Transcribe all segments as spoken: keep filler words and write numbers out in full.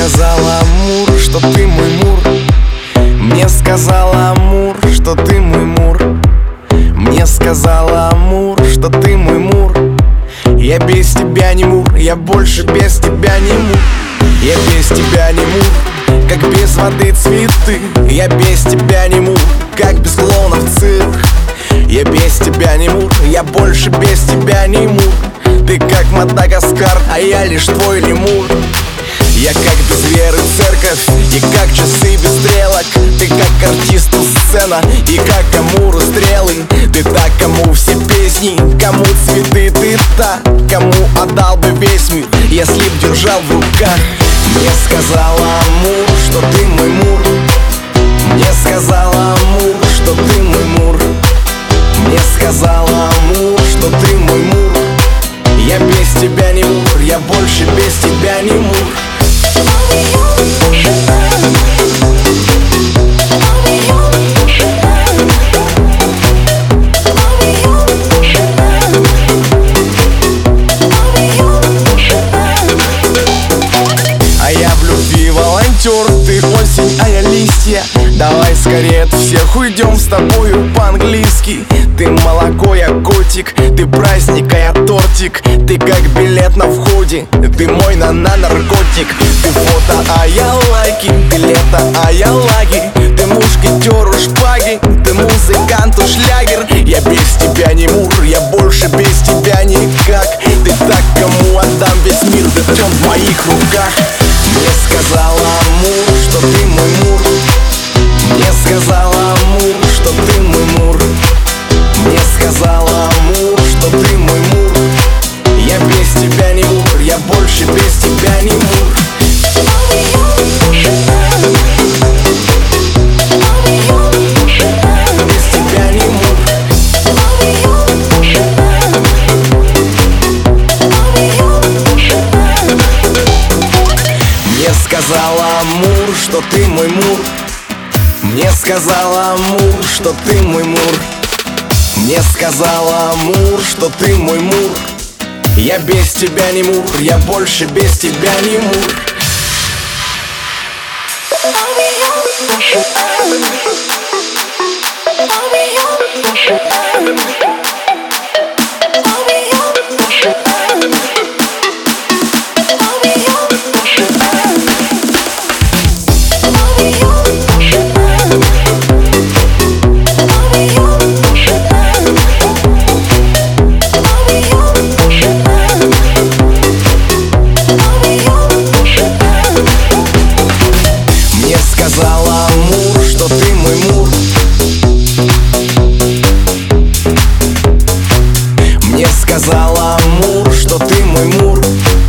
сказала Амур, что ты мой Мур. Мне сказала Амур, что ты мой Мур. Мне сказала Амур, что ты мой Мур. Я без тебя не Мур, я больше без тебя не Мур. Я без тебя не Мур, как без воды цветы. Я без тебя не Мур, как без клоунов цирк. Я без тебя не Мур, я больше без тебя не Мур. Ты как Мадагаскар, а я лишь твой лемур. Я как без веры церковь, и как часы без стрелок. Ты как артисту сцена, и как Амуру стрелы. Ты та, кому все песни, кому цветы. Ты та, кому отдал бы весь мир, если б держал в руках. Мне сказала Амур, что ты мой Мур. Мне сказала Амур, что ты мой Мур. Мне сказала Амур, что ты мой Мур. Я без тебя не Мур, я больше без тебя не Мур. А я в любви волонтер, ты осень, а я листья. Давай скорее от всех уйдем с тобою по-английски. Ты молоко, я котик, ты праздник, а я тортик. Ты как билет на входе, ты мой на-на-наркотик. Ты фото, а я лайки, ты лето, а я лагерь. Ты мушкетер у шпаги, ты музыкант у шлягер. Я без тебя не Мур, я больше без тебя никак. Ты так, кому отдам весь мир, да он в моих руках. Мне сказала Амур, что ты мой Мур. Мне сказала Амур, что ты мой Мур. Мне сказала Амур, что ты мой Мур. Я без тебя не Мур, я больше без тебя не Мур. Без тебя не Мур. Мне сказала Амур, что ты мой Мур. Мне сказала Амур, что ты мой Мур. Мне сказала Амур, что ты мой Мур. Я без тебя не Мур, я больше без тебя не Мур. Мне сказала Амур, что ты мой Мур. Мне сказала Амур, что ты мой Мур.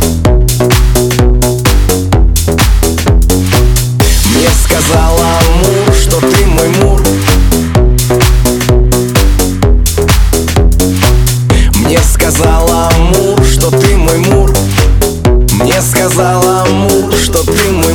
Мне сказала Амур, что ты мой Мур. Мне сказала Амур, что ты мой Мур. Мне сказала Амур, что ты мой